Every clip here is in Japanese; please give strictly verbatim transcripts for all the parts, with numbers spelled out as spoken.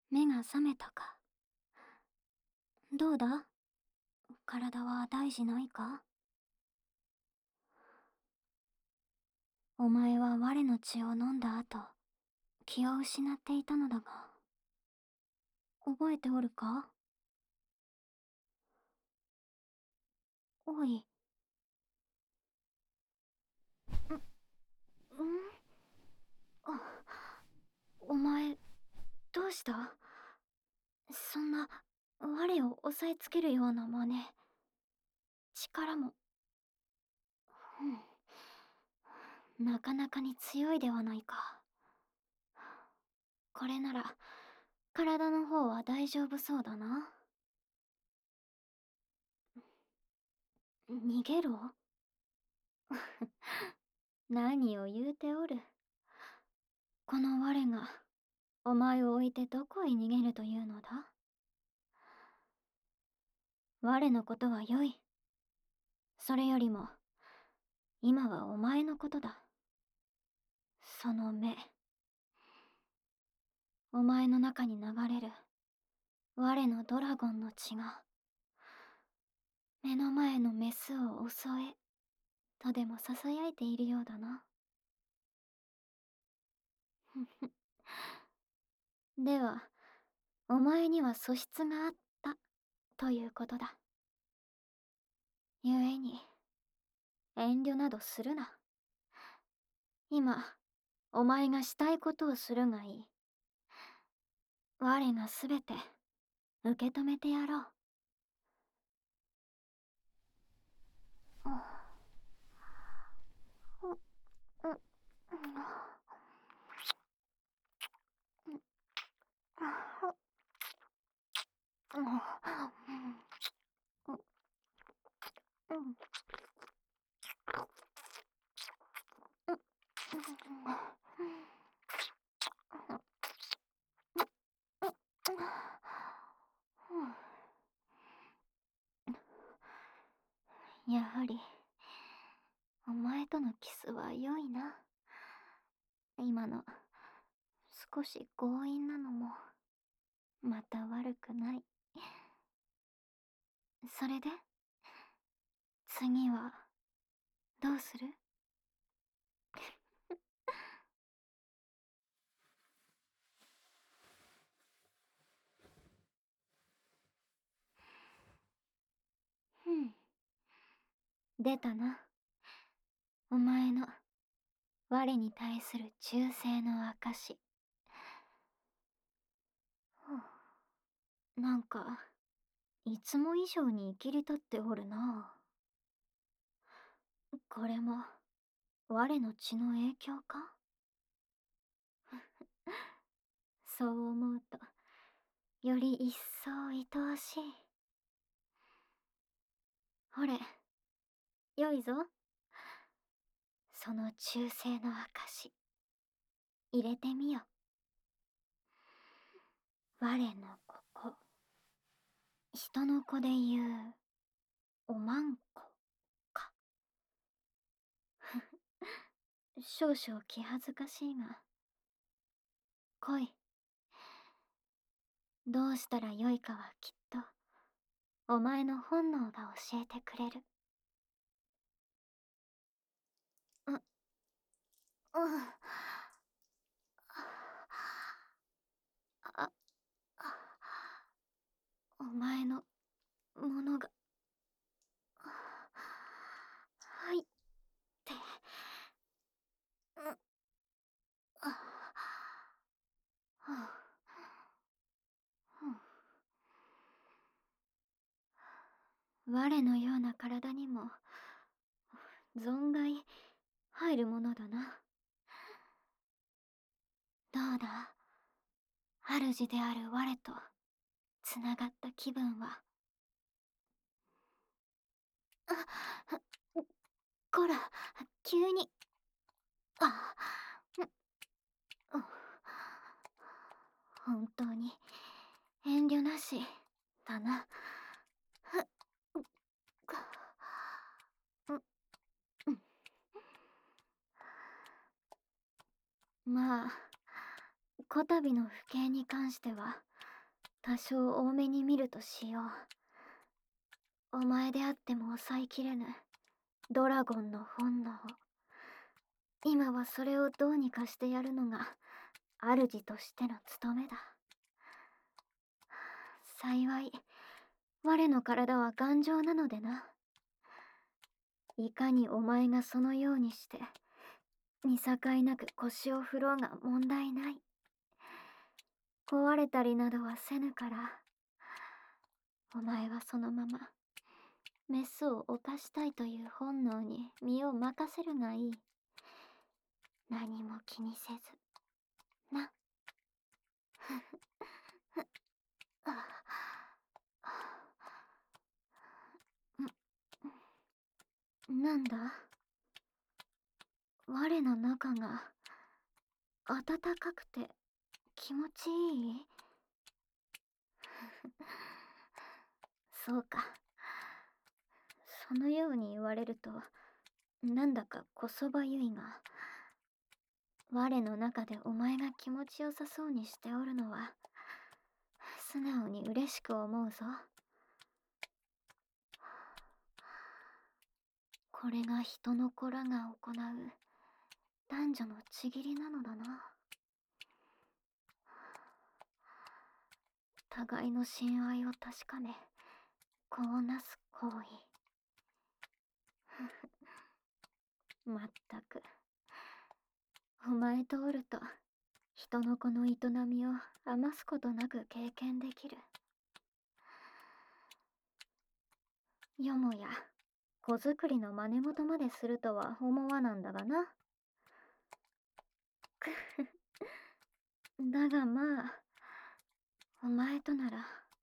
目が覚めたか。どうだ？体は大事ないか？お前は我の血を飲んだ後、気を失っていたのだが、覚えておるか？おい。ん、んあ、お前、どうした？そんな、我を押さえつけるような真似。力も、うん、なかなかに強いではないか。これなら、体の方は大丈夫そうだな。逃げろ？何を言うておる。この我が、お前を置いてどこへ逃げるというのだ？我のことは良い。それよりも、今はお前のことだ。その目。お前の中に流れる、我のドラゴンの血が、目の前のメスを襲え、とでも囁いているようだな。では、お前には素質があった、ということだ。故に、遠慮などするな。今、お前がしたいことをするがいい。我がすべて、受け止めてやろう。やはり、お前とのキスは良いな。今の、少し強引なのも、また悪くない。それで、次は、どうする？ふん。出たな。お前の、我に対する忠誠の証。なんか、いつも以上に生きり立っておるな。これも、我の血の影響か？そう思うと、より一層愛おしい。ほれ、よいぞ。その忠誠の証、入れてみよ。我のここ、人の子で言う、おまんこか。少々気恥ずかしいが、来い。どうしたらよいかはきっと、お前の本能が教えてくれる。う、うん。あ、お前のものが、入って、うん、あ、我のような体にも、存外入るものだな。どうだ、主である我とつながった気分は。あ、こら、急に。あ、本当に遠慮なしだな。まあ、こたびの不敬に関しては多少多めに見るとしよう。お前であっても抑えきれぬドラゴンの本能。今はそれをどうにかしてやるのが主としての務めだ。幸い我の体は頑丈なのでな。いかにお前がそのようにして見境なく腰を振ろうが問題ない。壊れたりなどはせぬから、お前はそのままメスを犯したいという本能に身を任せるがいい。何も気にせずな。なんだ、我の中が暖かくて気持ちいい。そうか。そのように言われるとなんだかこそばゆいが、我の中でお前が気持ちよさそうにしておるのは素直に嬉しく思うぞ。これが人の子らが行う男女のちぎりなのだな。互いの親愛を確かめ子をなす行為。まったくお前とおると人の子の営みを余すことなく経験できる。よもや子作りの真似事までするとは思わなんだがな。くだがまあお前となら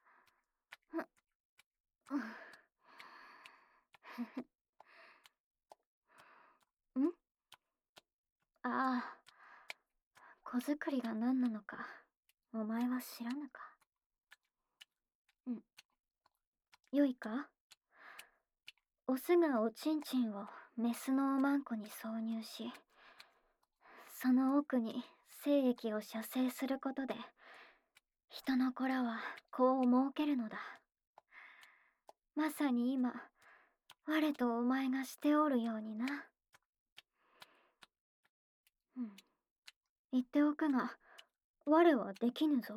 んああ、子作りが何なのかお前は知らぬか。うん、よいか。オスがおちんちんをメスのおまんこに挿入し、その奥に精液を射精することで人の子らは子を設けるのだ。まさに今我とお前がしておるようにな。うん、言っておくが我はできぬぞ。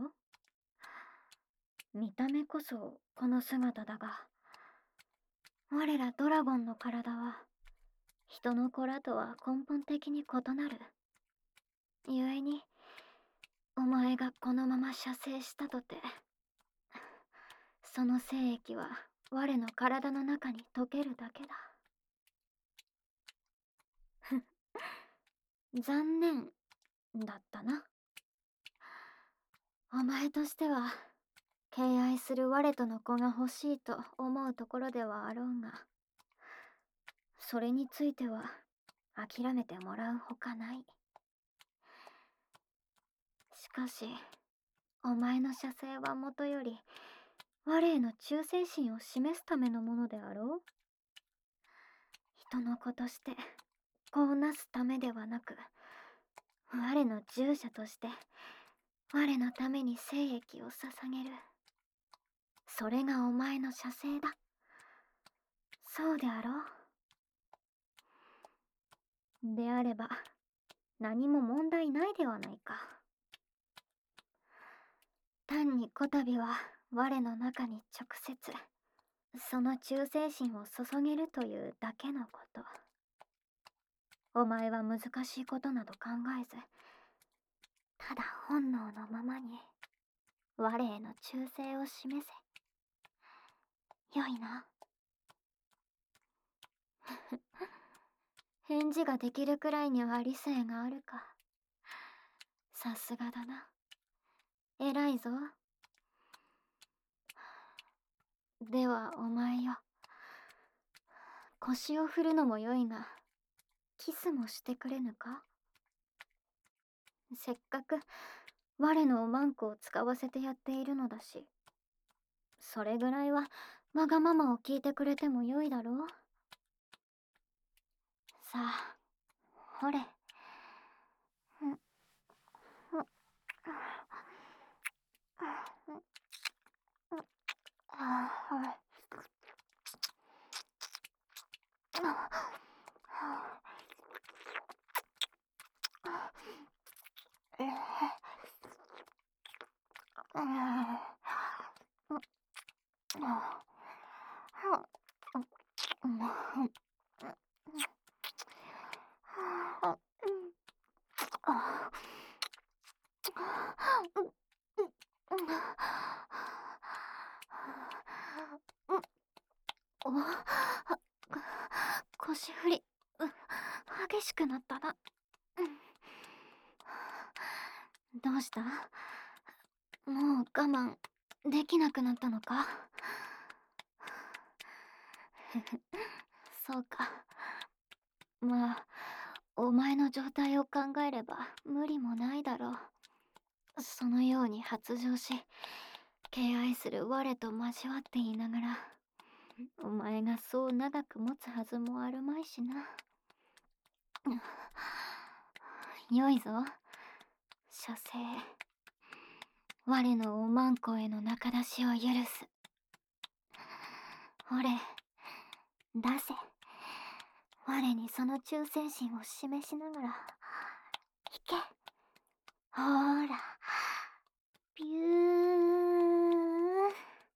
見た目こそこの姿だが、我らドラゴンの体は人の子らとは根本的に異なる。故にお前がこのまま射精したとて、その精液は我の体の中に溶けるだけだ。残念だったな。お前としては敬愛する我との子が欲しいと思うところではあろうが、それについては諦めてもらうほかない。しかしお前の射精はもとより我への忠誠心を示すためのものであろう。人の子として子をなすためではなく、我の従者として我のために精液を捧げる。それがお前の射精だ。そうであろう。であれば何も問題ないではないか。単にこたびは我の中に直接その忠誠心を注げるというだけのこと。お前は難しいことなど考えず、ただ本能のままに我への忠誠を示せ。よいな。返事ができるくらいには理性があるか。さすがだな。偉いぞ。ではお前よ、腰を振るのもよいがキスもしてくれぬか。せっかく我のおまんこを使わせてやっているのだし、それぐらいはわがままを聞いてくれてもよいだろう。さあ、ほれ。 腰振り、う激しくなったな。どうした？もう我慢できなくなったのか？そうか。まあ、お前の状態を考えれば無理もないだろう。そのように発情し、敬愛する我と交わっていながら、お前がそう長く持つはずもあるまいしな。よいぞ、射精。我のおまんこへの仲出しを許す。俺、出せ。我にその忠誠心を示しながら、行け。ほーら、ビュー。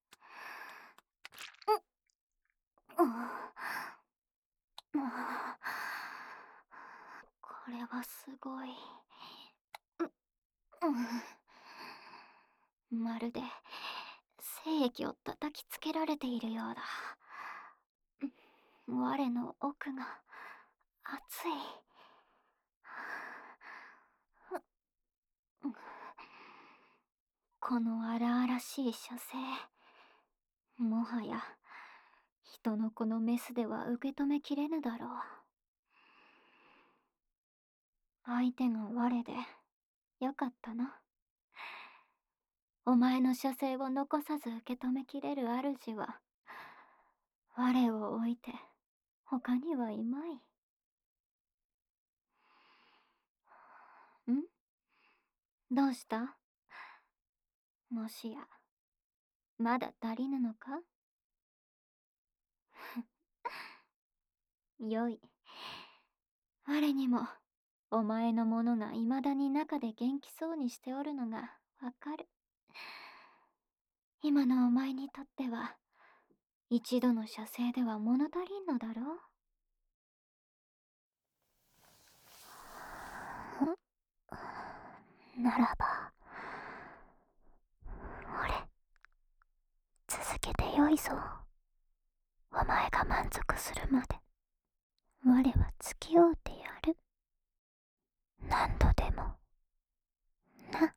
う、う、これはすごい。う、まるで精液を叩きつけられているようだ。我の奥が熱い。この荒々しい射精、もはや人の子のメスでは受け止めきれぬだろう。相手が我でよかったな。お前の射精を残さず受け止めきれる主は我を置いて他にはいまい。ん？どうした？もしやまだ足りぬのか？よい。我にもお前のものが未だに中で元気そうにしておるのがわかる。今のお前にとっては一度の射精では物足りんのだろう。ならば俺、続けてよいぞ。お前が満足するまで我は付き合うてやる。何度でもな。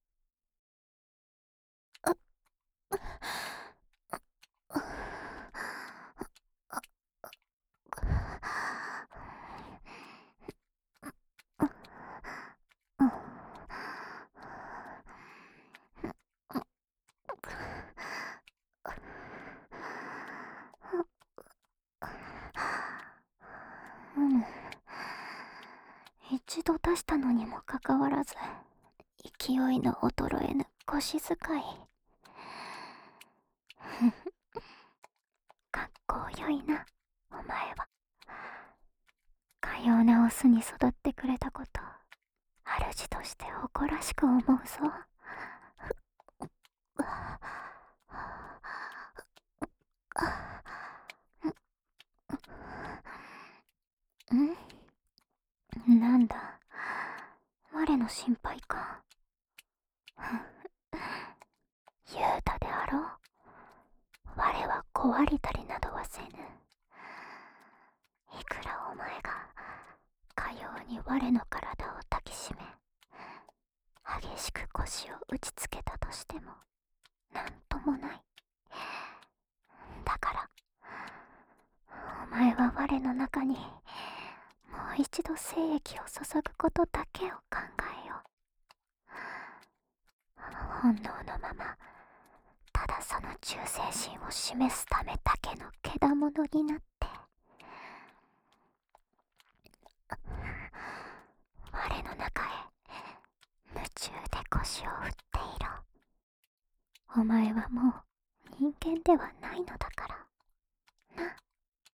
うむ。一度出したのにもかかわらず勢いの衰えぬ腰使い。かっこよいな、お前は。かようなオスに育ってくれたこと、主として誇らしく思うぞ。ん？なんだ、我の心配か。言うたであろう。我は壊りたりなどはせぬ。いくらお前がかように我の体を抱きしめ、激しく腰を打ちつけたとしてもなんともない。だからお前は我の中にもう一度精液を注ぐことだけを考えよう。本能のままただその忠誠心を示すためだけのけだものになって、我の中へ夢中で腰を振っていろ。お前はもう人間ではないのだからな。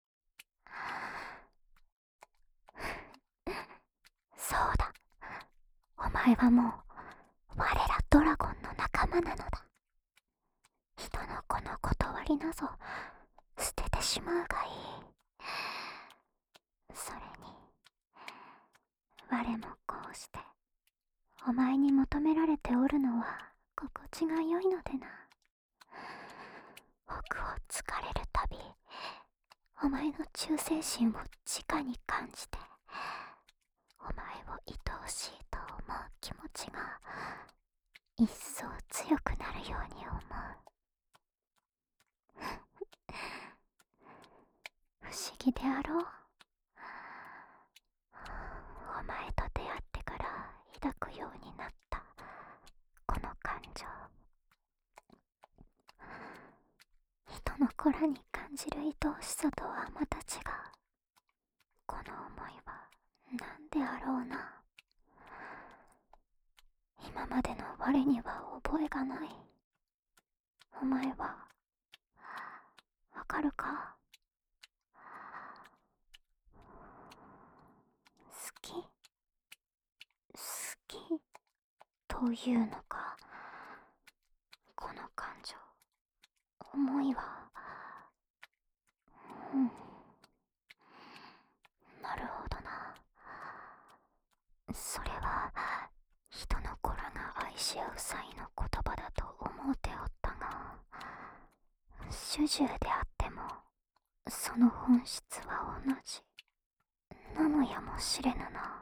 そうだ、お前はもう我らドラゴンの仲間なのだ。人の子の断りなぞ捨ててしまうがいい。それに我もこうしてお前に求められておるのは心地が良いのでな。僕を疲れるたびお前の忠誠心を直に感じて、お前を愛おしいと思う気持ちが一層強くなるように思う。不思議であろう。お前と出会ってから抱くようになったこの感情。人の子らに感じる愛おしさとはまた違う。この思いは何であろうな。今までの我には覚えがない。お前はわかるか？好き好きというのか。この感情、思いは、うん、なるほどな。それは人の子らが愛し合う際の言葉だと思うておったが、主従であってもその本質は同じなのやもしれぬな。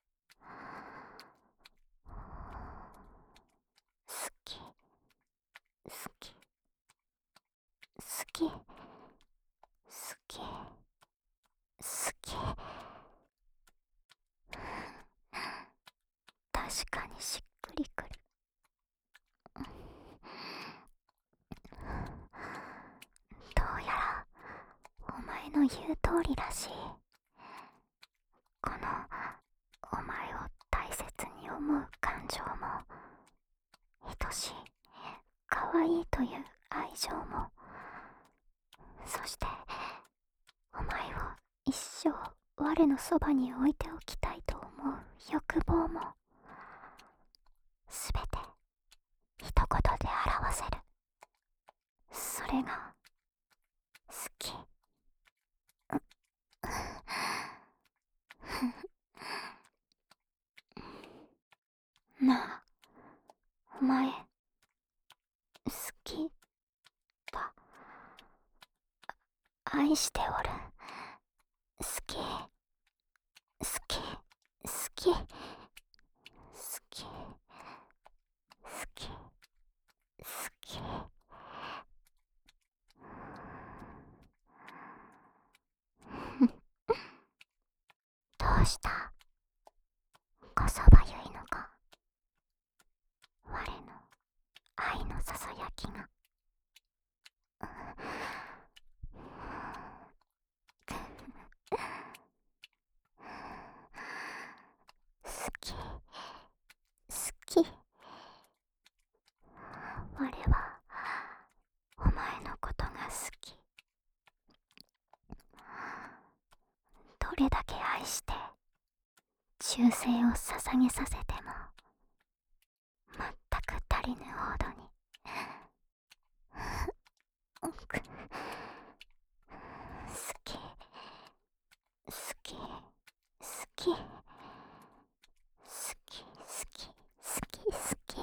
好き好き好き好き好き。確かにしっくりくる。どうやらお前の言う通りらしい。このお前を大切に思う感情も、愛しい可愛いという愛情も、そしてお前を一生我のそばに置いておきたいと思う欲望も、すべて一言で表せる。それが好き。なあ、お前好きだ。愛しておる。好き好き好き好き好き好き。どうした？こそばゆいのか？我の愛のささやきが。好き好き。我はお前のことが好き。どれだけ愛して忠誠を捧げさせても全く足りぬほどに。好き好き好き好き好き好き好き。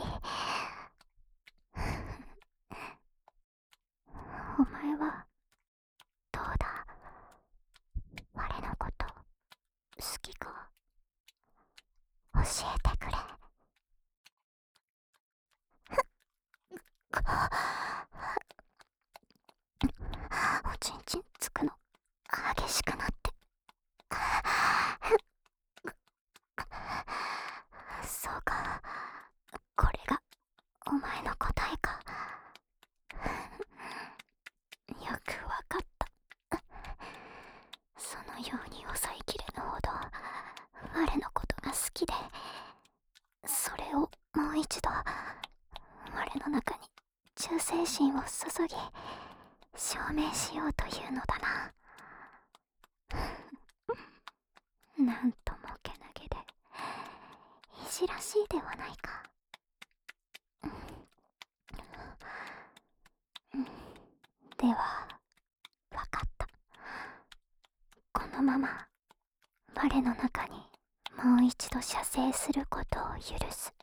お前はどうだ？我のこと好きか教えてくれ。おちんちんつくの激しくなって。そうか、これがお前の答えか。よくわかった。そのように抑えきれぬほど我のことが好きで、それをもう一度我の中に忠誠心を注ぎ証明しようというのだな。なんともけなげでいじらしいではないか。ではわかった。このまま我の中にもう一度射精することを許す。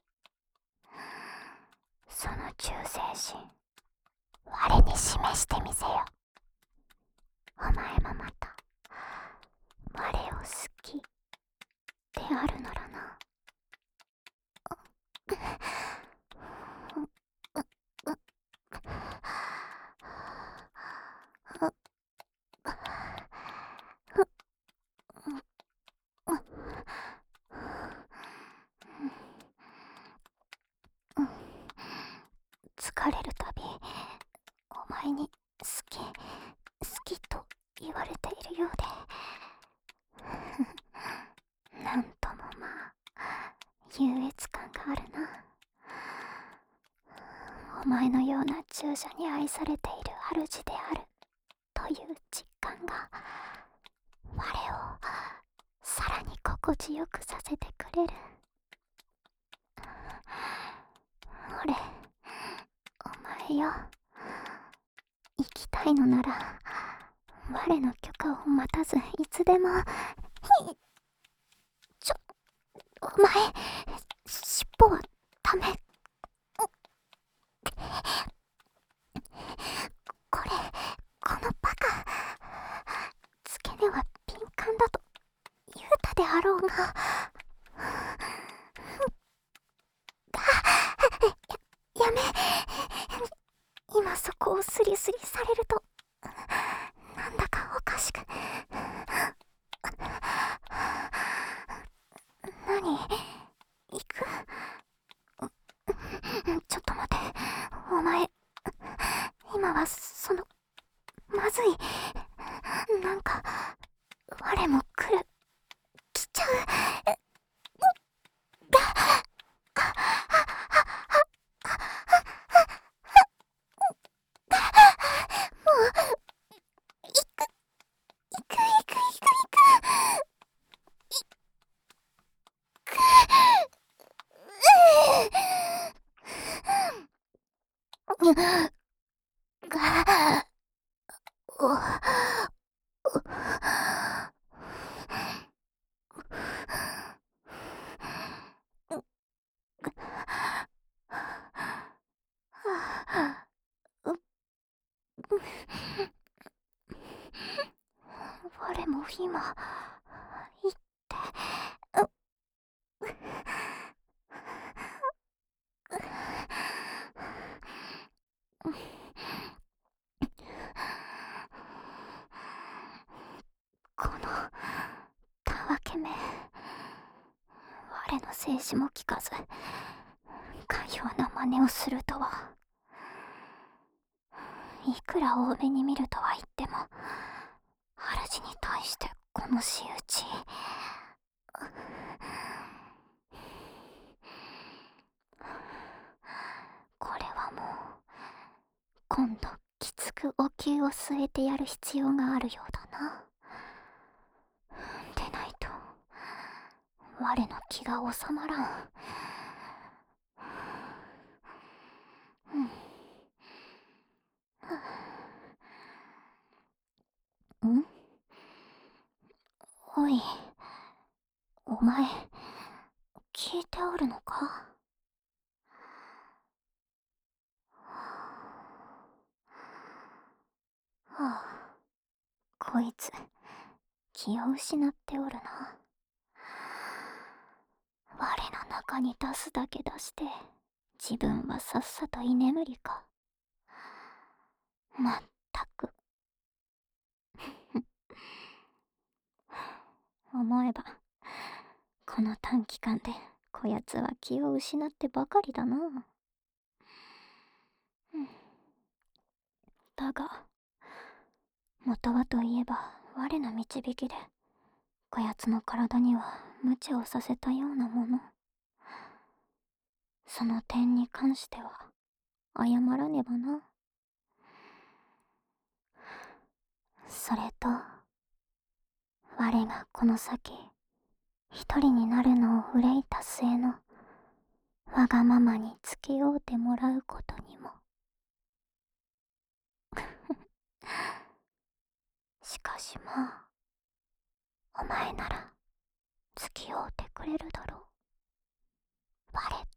その忠誠心、我に示してみせよ。お前もまた我を好きであるならな。疲れるたびお前に好き好きと言われているようでなんともまあ優越感があるな。お前のような従者に愛されている主であるという実感が我をさらに心地よくさせてくれる。俺、お前よ、生きたいのなら我の許可を待たずいつでも。ちょ、お前、尻尾はダメ。これ、このバカ、付け根は敏感だと言うたであろうが。や、やめ。今そこをスリスリされるとなんだかおかしく。何？行く？ちょっと待て。お前、今はその、まずい。なんか、我も来る。来ちゃう。我も今行ってこのたわけめ、我の静止も聞かずかような真似をするとは。いくら多めに見るとは言っても主に対してこの仕打ち。これはもう今度きつくお灸を据えてやる必要があるようだな。でないと我の気が収まらん。うん。ん？おい、お前聞いておるのか？はあ、こいつ気を失っておるな。我の中に出すだけ出して自分はさっさと居眠りか。まったく。思えばこの短期間でこやつは気を失ってばかりだな。だが元はといえば我の導きでこやつの体には無茶をさせたようなもの。その点に関しては謝らねばな。 この先一人になるのを憂いた末のわがままに付き合うてもらうことにも。しかしまあ、お前なら付き合うてくれるだろう。バレッ